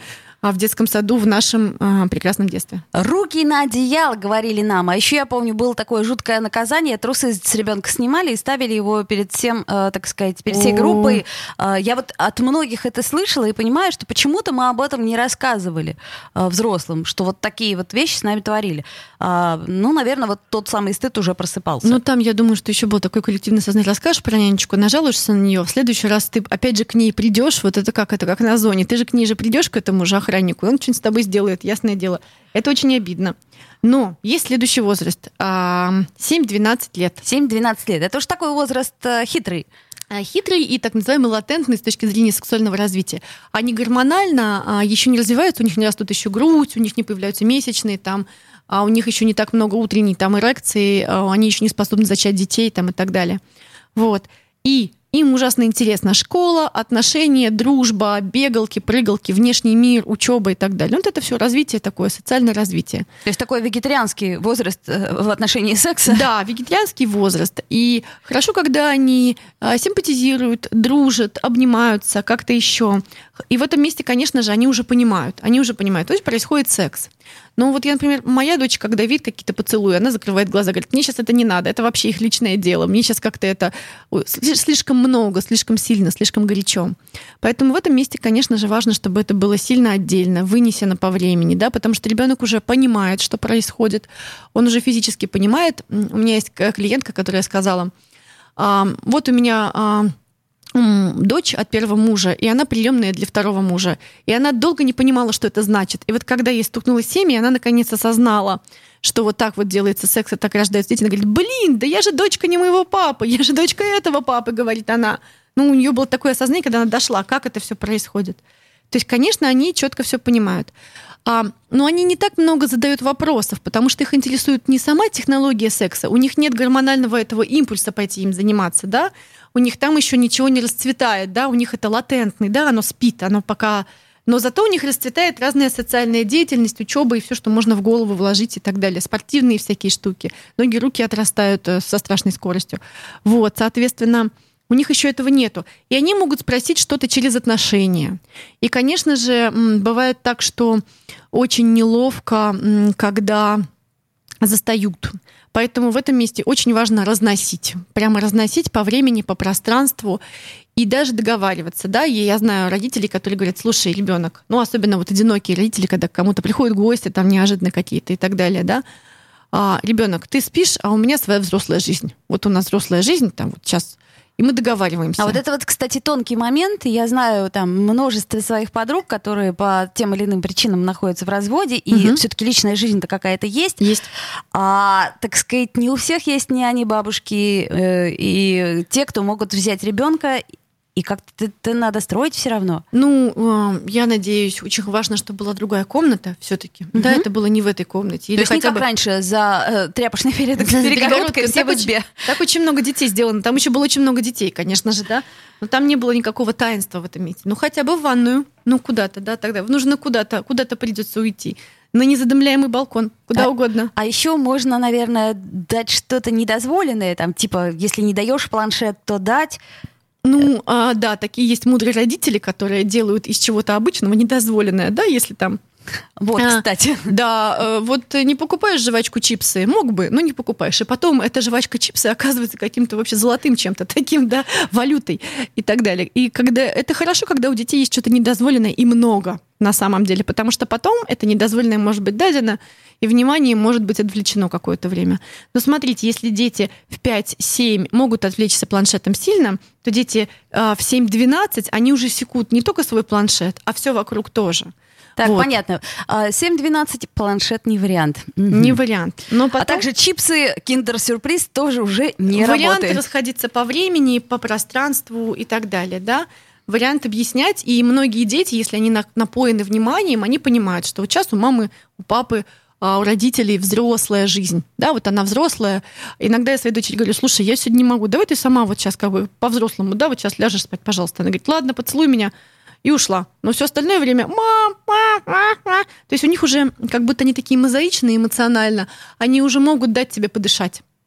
в детском саду в нашем а, прекрасном детстве. Руки на одеяло, говорили нам. А еще я помню, было такое жуткое наказание. Трусы с ребенка снимали и ставили его перед всем, э, так сказать, перед всей группой. Э, я вот от многих это слышала и понимаю, что почему-то мы об этом не рассказывали э, взрослым, что вот такие вот вещи с нами творили. Э, ну, наверное, вот тот самый стыд уже просыпался. Ну, там, я думаю, что еще был такой коллективный сознание. Расскажешь про нянечку, нажалуешься на нее, в следующий раз ты опять же к ней придешь, вот это как, это как на зоне. Ты же к ней же придешь, к этому же охраннику, и он что-нибудь с тобой сделает, ясное дело. Это очень обидно. Но есть следующий возраст. семь-двенадцать лет. семь-двенадцать лет. Это уж такой возраст хитрый. Хитрый и так называемый латентный с точки зрения сексуального развития. Они гормонально еще не развиваются, у них не растут еще грудь, у них не появляются месячные, там, а у них еще не так много утренней там, эрекции, они еще не способны зачать детей там, и так далее. Вот. И им ужасно интересна школа, отношения, дружба, бегалки, прыгалки, внешний мир, учеба и так далее. Вот это все развитие такое, социальное развитие. То есть такой вегетарианский возраст в отношении секса? Да, вегетарианский возраст. И хорошо, когда они симпатизируют, дружат, обнимаются, как-то еще. И в этом месте, конечно же, они уже понимают. Они уже понимают, то есть происходит секс. Но вот я, например, моя дочь, когда видит какие-то поцелуи, она закрывает глаза, говорит, мне сейчас это не надо, это вообще их личное дело, мне сейчас как-то это слишком много, слишком сильно, слишком горячо. Поэтому в этом месте, конечно же, важно, чтобы это было сильно отдельно, вынесено по времени, да, потому что ребенок уже понимает, что происходит, он уже физически понимает. У меня есть клиентка, которая сказала, вот у меня дочь от первого мужа, и она приемная для второго мужа. И она долго не понимала, что это значит. И вот когда ей стукнуло семь, и она наконец осознала, что вот так вот делается секс, и так рождаются дети, она говорит, блин, да я же дочка не моего папы, я же дочка этого папы, говорит она. Ну, у нее было такое осознание, когда она дошла, как это все происходит. То есть, конечно, они четко все понимают. А, но они не так много задают вопросов, потому что их интересует не сама технология секса, у них нет гормонального этого импульса пойти им заниматься, да, у них там еще ничего не расцветает, да, у них это латентный, да, оно спит, оно пока... Но зато у них расцветает разная социальная деятельность, учеба и все, что можно в голову вложить и так далее, спортивные всякие штуки. Ноги, руки отрастают со страшной скоростью. Вот, соответственно, у них еще этого нету. И они могут спросить что-то через отношения. И, конечно же, бывает так, что очень неловко, когда застают. Поэтому в этом месте очень важно разносить. Прямо разносить по времени, по пространству и даже договариваться. Да? И я знаю родителей, которые говорят, слушай, ребенок, ну, особенно вот одинокие родители, когда к кому-то приходят гости, там неожиданно какие-то и так далее, да, а, ребенок, ты спишь, а у меня своя взрослая жизнь. Вот у нас взрослая жизнь, там вот сейчас, и мы договариваемся. А вот это вот, кстати, тонкий момент. Я знаю там множество своих подруг, которые по тем или иным причинам находятся в разводе, и угу. все-таки личная жизнь-то какая-то есть. Есть. А, так сказать, не у всех есть няни, бабушки, э, и те, кто могут взять ребенка. И как-то это надо строить все равно. Ну, я надеюсь, очень важно, чтобы была другая комната все-таки. Угу. Да, это было не в этой комнате. Или То есть не как бы... раньше за э, тряпочной перегородкой все в избе. Так очень много детей сделано. Там еще было очень много детей, конечно же, да. Но там не было никакого таинства в этом месте. Ну, хотя бы в ванную. Ну, куда-то, да, тогда. Нужно куда-то, куда-то придется уйти. На незадымляемый балкон, куда а, угодно. А еще можно, наверное, дать что-то недозволенное. Там, типа, если не даешь планшет, то дать... Ну, а, да, такие есть мудрые родители, которые делают из чего-то обычного недозволенное, да, если там... Вот, а, кстати. Да, вот не покупаешь жвачку чипсы, мог бы, но не покупаешь. И потом эта жвачка чипсы оказывается каким-то вообще золотым чем-то таким, да, валютой и так далее. И когда это хорошо, когда у детей есть что-то недозволенное и много на самом деле, потому что потом это недозволенное может быть дадено, и внимание может быть отвлечено какое-то время. Но смотрите, если дети в пять-семь могут отвлечься планшетом сильно, то дети в семь-двенадцать, они уже секут не только свой планшет, а все вокруг тоже. Так, вот. Понятно. семь-двенадцать планшет не вариант. Не вариант. Но потом... А также чипсы, киндер-сюрприз тоже уже не Варианты работают. Варианты расходиться по времени, по пространству и так далее, да. Вариант объяснять, и многие дети, если они напоены вниманием, они понимают, что вот сейчас у мамы, у папы, у родителей взрослая жизнь, да, вот она взрослая. Иногда я своей дочери говорю, слушай, я сегодня не могу, давай ты сама вот сейчас как бы по-взрослому, да, вот сейчас ляжешь спать, пожалуйста. Она говорит, ладно, поцелуй меня, и ушла. Но все остальное время мам, мам, мам, мам. То есть у них уже как будто они такие мозаичные эмоционально, они уже могут дать тебе подышать.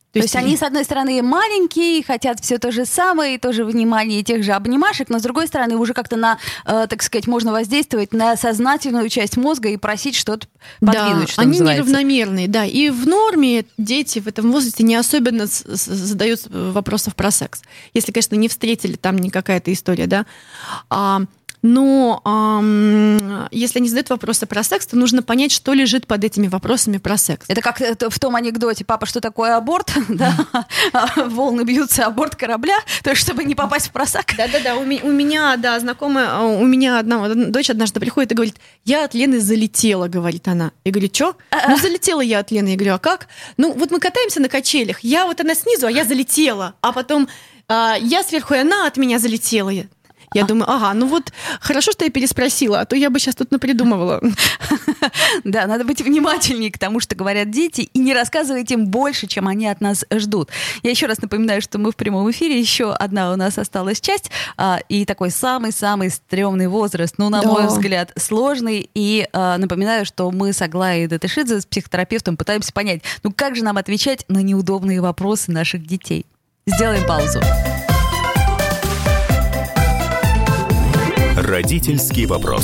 То, То есть они, с одной стороны, маленькие, хотят все то же самое, и тоже внимание тех же обнимашек, но с другой стороны, уже как-то на, э, так сказать, можно воздействовать на сознательную часть мозга и просить что-то подвинуть, да, что они называется. неравномерные, да. И в норме дети в этом возрасте не особенно с- с- задают вопросов про секс. Если, конечно, не встретили там не какая-то история, да. А, но эм, если они задают вопросы про секс, то нужно понять, что лежит под этими вопросами про секс. Это как в том анекдоте «Папа, что такое аборт?» да? Волны бьются, аборт корабля, то есть чтобы не попасть в просак. Да-да-да, у, ми- у меня, да, знакомая, у меня одна дочь однажды приходит и говорит: я от Лены залетела, говорит она. Я говорю: что? Ну, залетела я от Лены. Я говорю: а как? Ну, вот мы катаемся на качелях, я вот она снизу, а я залетела, а потом а, я сверху, и она от меня залетела. Я думаю, ага, ну вот хорошо, что я переспросила, а то я бы сейчас тут напридумывала. Да, надо быть внимательнее к тому, что говорят дети, и не рассказывать им больше, чем они от нас ждут. Я еще раз напоминаю, что мы в прямом эфире, еще одна у нас осталась часть, а, и такой самый-самый стрёмный возраст, ну, на Да. мой взгляд, сложный. И а, напоминаю, что мы с Аглаей Датышидзе, с психотерапевтом, пытаемся понять, ну как же нам отвечать на неудобные вопросы наших детей. Сделаем паузу. Родительский вопрос.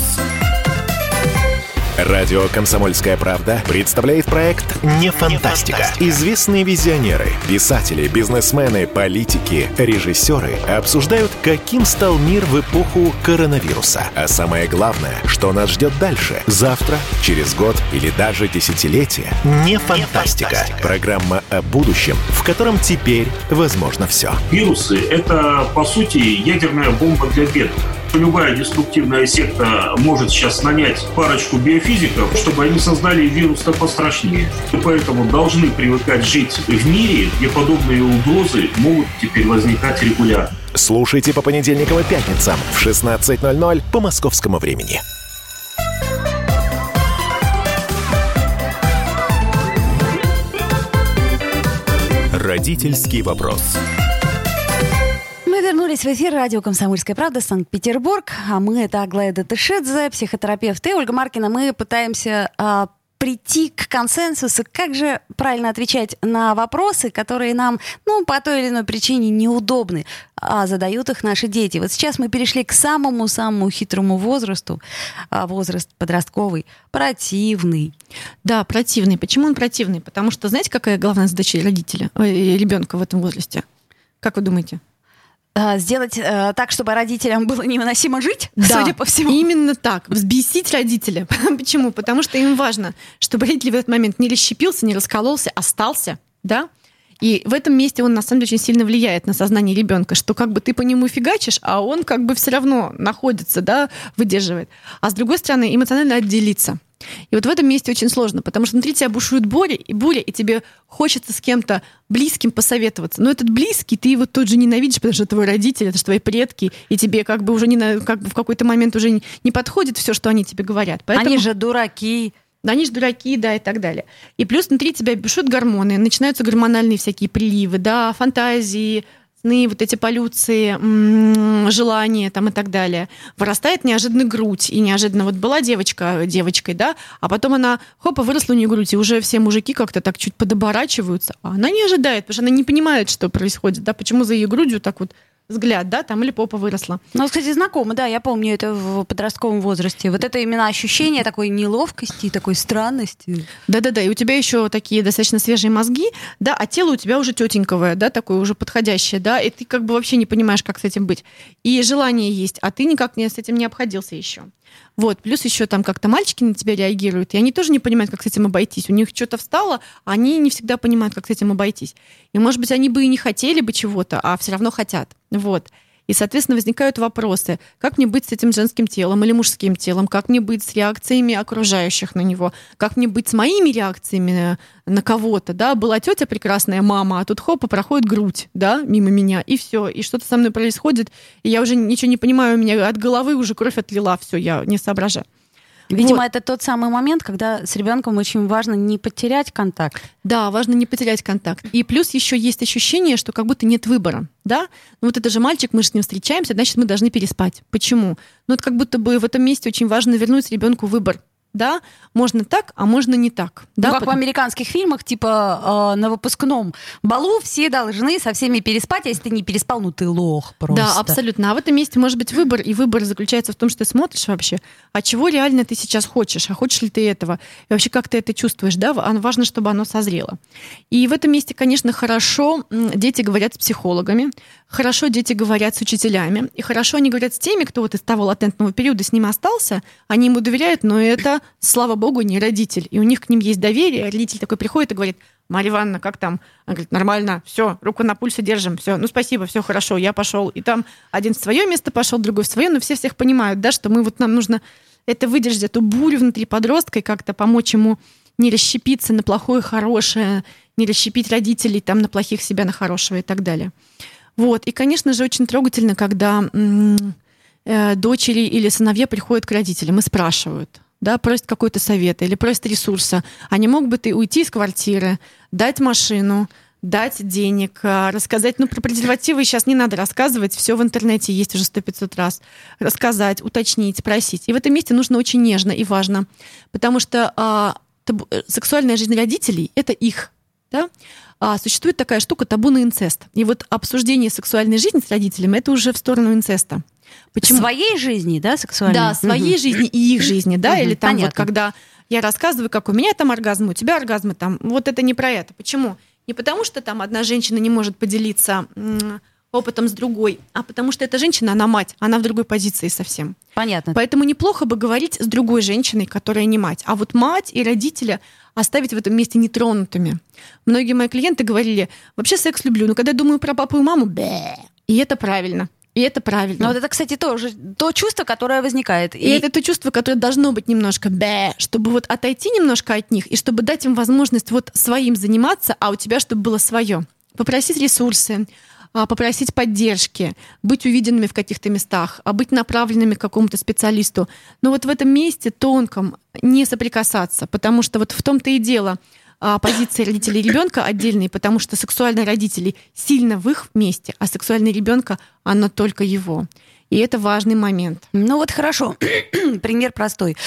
Радио «Комсомольская правда» представляет проект «Не фантастика». Известные визионеры, писатели, бизнесмены, политики, режиссеры обсуждают, каким стал мир в эпоху коронавируса. А самое главное, что нас ждет дальше, завтра, через год или даже десятилетие. «Не фантастика». Программа о будущем, в котором теперь возможно все. Вирусы — это, по сути, ядерная бомба для бедных. Любая деструктивная секта может сейчас нанять парочку биофизиков, чтобы они создали вирус-то пострашнее. И поэтому должны привыкать жить в мире, где подобные угрозы могут теперь возникать регулярно. Слушайте по понедельникам и пятницам в шестнадцать ноль ноль по московскому времени. Родительский вопрос. Мы вернулись в эфир радио «Комсомольская правда», Санкт-Петербург. А мы — это Аглая Датышидзе, психотерапевт, и Ольга Маркина. Мы пытаемся а, прийти к консенсусу, как же правильно отвечать на вопросы, которые нам, ну, по той или иной причине неудобны, а задают их наши дети. Вот сейчас мы перешли к самому-самому хитрому возрасту, а возраст подростковый, противный. Да, противный. Почему он противный? Потому что, знаете, какая главная задача родителя, ой, ребенка в этом возрасте? Как вы думаете? Сделать э, так, чтобы родителям было невыносимо жить, да, судя по всему. Именно так. Взбесить родителя. Почему? Потому что им важно, чтобы родитель в этот момент не расщепился, не раскололся, остался, да? И в этом месте он, на самом деле, очень сильно влияет на сознание ребенка, что как бы ты по нему фигачишь, а он как бы все равно находится, да, выдерживает. А с другой стороны, эмоционально отделиться. И вот в этом месте очень сложно, потому что внутри тебя бушует буря, и буря, и тебе хочется с кем-то близким посоветоваться. Но этот близкий, ты его тут же ненавидишь, потому что это твой родитель, это же твои предки, и тебе как бы уже не, как бы в какой-то момент уже не подходит все, что они тебе говорят. Поэтому... Они же дураки. Они же дураки, да, и так далее. И плюс внутри тебя бушуют гормоны, начинаются гормональные всякие приливы, да, фантазии, сны, вот эти полюции, м-м, желания там и так далее. Вырастает неожиданно грудь, и неожиданно вот была девочка девочкой, да, а потом она, хопа, выросла у нее грудь, и уже все мужики как-то так чуть подоборачиваются, а она не ожидает, потому что она не понимает, что происходит, да, почему за ее грудью так вот взгляд, да, там или попа выросла. Ну, кстати, знакомо, да, я помню это в подростковом возрасте. Вот это именно ощущение такой неловкости, такой странности. Да-да-да, и у тебя еще такие достаточно свежие мозги, да, а тело у тебя уже тетеньковое, да, такое уже подходящее, да, и ты как бы вообще не понимаешь, как с этим быть. И желание есть, а ты никак не, с этим не обходился еще. Вот, плюс еще там как-то мальчики на тебя реагируют, и они тоже не понимают, как с этим обойтись. У них что-то встало, а они не всегда понимают, как с этим обойтись. И, может быть, они бы и не хотели бы чего-то, а все равно хотят. Вот. И, соответственно, возникают вопросы, как мне быть с этим женским телом или мужским телом, как мне быть с реакциями окружающих на него, как мне быть с моими реакциями на кого-то, да, была тетя прекрасная, мама, а тут хопа, проходит грудь, да, мимо меня, и все, и что-то со мной происходит, и я уже ничего не понимаю, у меня от головы уже кровь отлила, все, я не соображаю. Видимо, вот. Это тот самый момент, когда с ребенком очень важно не потерять контакт. Да, важно не потерять контакт. И плюс еще есть ощущение, что как будто нет выбора, да? Ну вот это же мальчик, мы же с ним встречаемся, значит, мы должны переспать. Почему? Ну это как будто бы в этом месте очень важно вернуть ребенку выбор. да, можно так, а можно не так. Да, ну, как потому... в американских фильмах, типа э, на выпускном балу все должны со всеми переспать, а если ты не переспал, ну ты лох просто. Да, абсолютно. А в этом месте может быть выбор, и выбор заключается в том, что ты смотришь вообще, а чего реально ты сейчас хочешь, а хочешь ли ты этого, и вообще как ты это чувствуешь, да, важно, чтобы оно созрело. И в этом месте, конечно, хорошо дети говорят с психологами, хорошо дети говорят с учителями, и хорошо они говорят с теми, кто вот из того латентного периода с ним остался, они ему доверяют, но это, слава богу, не родитель. И у них к ним есть доверие. Родитель такой приходит и говорит: Марья Ивановна, как там? Она говорит: нормально, все, руку на пульсе держим, все, ну спасибо, все хорошо, я пошел. И там один в свое место пошел, другой в свое, но все всех понимают, да, что мы вот нам нужно это выдержать, эту бурю внутри подростка и как-то помочь ему не расщепиться на плохое, хорошее, не расщепить родителей там на плохих себя, на хорошего и так далее. Вот. И, конечно же, очень трогательно, когда м- э, дочери или сыновья приходят к родителям и спрашивают, да, просят какой-то совет или просят ресурса. А не мог бы ты уйти из квартиры, дать машину, дать денег, рассказать, ну, про презервативы сейчас не надо рассказывать, все в интернете есть уже сто пятьсот раз. Рассказать, уточнить, спросить. И в этом месте нужно очень нежно и важно, потому что а, табу, сексуальная жизнь родителей — это их, да? А существует такая штука — табу на инцест. И вот обсуждение сексуальной жизни с родителями — это уже в сторону инцеста. Почему? Своей жизни, да, сексуальной? Да, своей угу. жизни и их жизни, да, угу. Или там Понятно. Вот когда я рассказываю, как у меня там оргазм, у тебя оргазмы там, вот это не про это. Почему? Не потому, что там одна женщина не может поделиться м- опытом с другой, а потому что эта женщина, она мать, она в другой позиции совсем. Понятно. Поэтому неплохо бы говорить с другой женщиной, которая не мать. А вот мать и родителя оставить в этом месте нетронутыми. Многие мои клиенты говорили: вообще секс люблю, но когда я думаю про папу и маму, бэ. И это правильно. И это правильно. Но вот это, кстати, тоже то чувство, которое возникает. И, и это то чувство, которое должно быть немножко бэ, чтобы вот отойти немножко от них, и чтобы дать им возможность вот своим заниматься, а у тебя чтобы было свое. Попросить ресурсы, попросить поддержки, быть увиденными в каких-то местах, быть направленными к какому-то специалисту. Но вот в этом месте тонком не соприкасаться, потому что вот в том-то и дело — позиции родителей ребенка отдельные, потому что сексуальные родители сильно в их месте, а сексуальный ребенка оно только его. И это важный момент. Ну вот хорошо. Пример простой.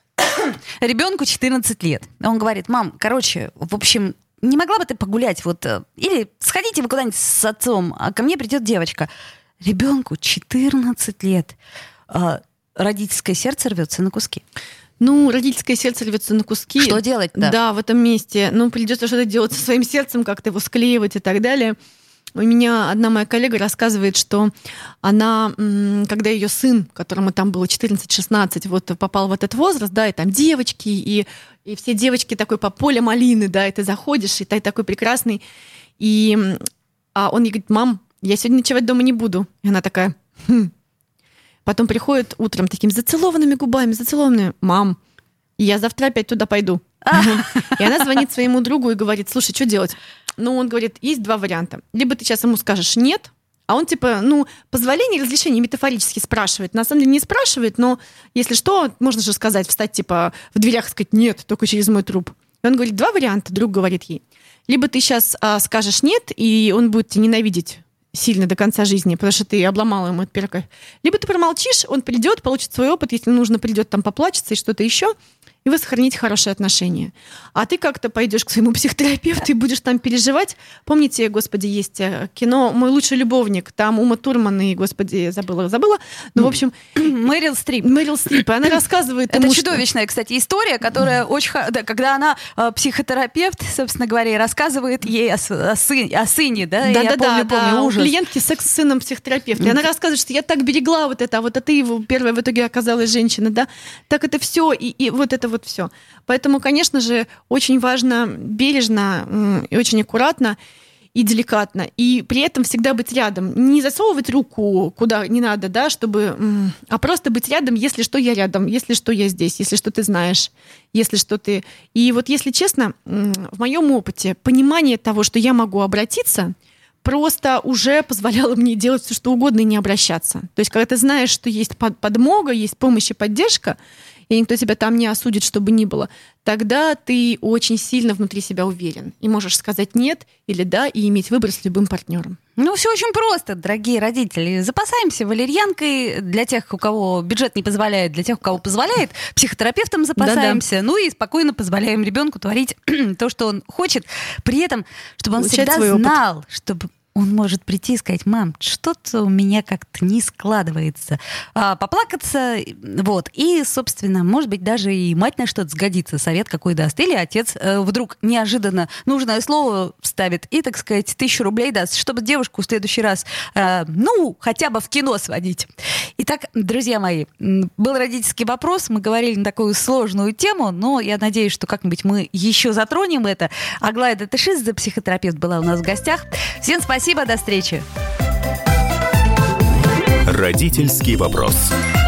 Ребенку четырнадцать лет. Он говорит: мам, короче, в общем, не могла бы ты погулять вот, или сходите вы куда-нибудь с отцом, а ко мне придет девочка. Ребенку четырнадцать лет. Родительское сердце рвется на куски. Ну, родительское сердце рвется на куски. Что делать-то? Да, в этом месте. Ну, придется что-то делать со своим сердцем, как-то его склеивать и так далее. У меня одна моя коллега рассказывает, что она, когда ее сын, которому там было четырнадцать-шестнадцать, вот попал в этот возраст, да, и там девочки, и, и все девочки такой по полю малины, да, и ты заходишь, и ты такой прекрасный. И а он ей говорит: мам, я сегодня ночевать дома не буду. И она такая: хм. Потом приходит утром такими зацелованными губами, зацелованными: мам, я завтра опять туда пойду. И она звонит своему другу и говорит: слушай, что делать? Ну, он говорит: есть два варианта. Либо ты сейчас ему скажешь «нет», а он типа, ну, позволение, разрешение метафорически спрашивает. На самом деле не спрашивает, но если что, можно же сказать, встать типа в дверях и сказать «нет», только через мой труп. И он говорит: два варианта, друг говорит ей. Либо ты сейчас а, скажешь «нет», и он будет тебя ненавидеть сильно до конца жизни, потому что ты обломала ему этот пирог. Либо ты промолчишь, он придет, получит свой опыт, если нужно, придет там поплачется и что-то еще, и вы сохраните хорошие отношения. А ты как-то пойдешь к своему психотерапевту и будешь там переживать. Помните, господи, есть кино «Мой лучший любовник», там Ума Турман и, господи, забыла, забыла. Ну, в общем... Мэрил Стрип. Мэрил Стрип, и она рассказывает... Это ему, чудовищная, кстати, история, которая очень... Да, когда она, психотерапевт, собственно говоря, рассказывает ей о, о, сыне, о сыне, да? Да, я да, помню, да, помню, да. ужас. У клиентки секс с сыном психотерапевта. И она рассказывает, что я так берегла вот это, а вот а ты его первая в итоге оказалась женщина, да? Так это все, и, и вот это вот все. Поэтому, конечно же, очень важно бережно и очень аккуратно и деликатно, и при этом всегда быть рядом. Не засовывать руку куда не надо, да, чтобы, а просто быть рядом, если что, я рядом, если что, я здесь, если что, ты знаешь, если что, ты... И вот, если честно, в моем опыте понимание того, что я могу обратиться, просто уже позволяло мне делать все, что угодно и не обращаться. То есть, когда ты знаешь, что есть подмога, есть помощь и поддержка, и никто тебя там не осудит, что бы ни было, тогда ты очень сильно внутри себя уверен. И можешь сказать «нет» или «да» и иметь выбор с любым партнером. Ну, все очень просто, дорогие родители. Запасаемся валерьянкой для тех, у кого бюджет не позволяет, для тех, у кого позволяет. Психотерапевтом запасаемся. Да-да. Ну и спокойно позволяем ребенку творить то, что он хочет. При этом, чтобы он Получать всегда знал, опыт. Чтобы он может прийти и сказать: мам, что-то у меня как-то не складывается. А, поплакаться, вот. И, собственно, может быть, даже и мать на что-то сгодится, совет какой даст. Или отец э, вдруг неожиданно нужное слово вставит и, так сказать, тысячу рублей даст, чтобы девушку в следующий раз, э, ну, хотя бы в кино сводить. Итак, друзья мои, был родительский вопрос, мы говорили на такую сложную тему, но я надеюсь, что как-нибудь мы еще затронем это. Аглая Датышидзе, психотерапевт, была у нас в гостях. Всем спасибо. Спасибо, до встречи. Родительский вопрос.